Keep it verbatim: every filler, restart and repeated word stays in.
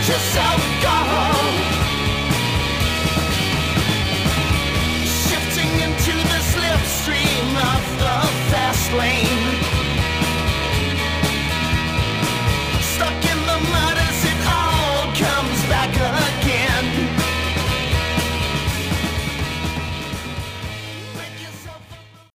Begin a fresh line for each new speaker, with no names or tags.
yourself go. Shifting into the slipstream of the fast lane.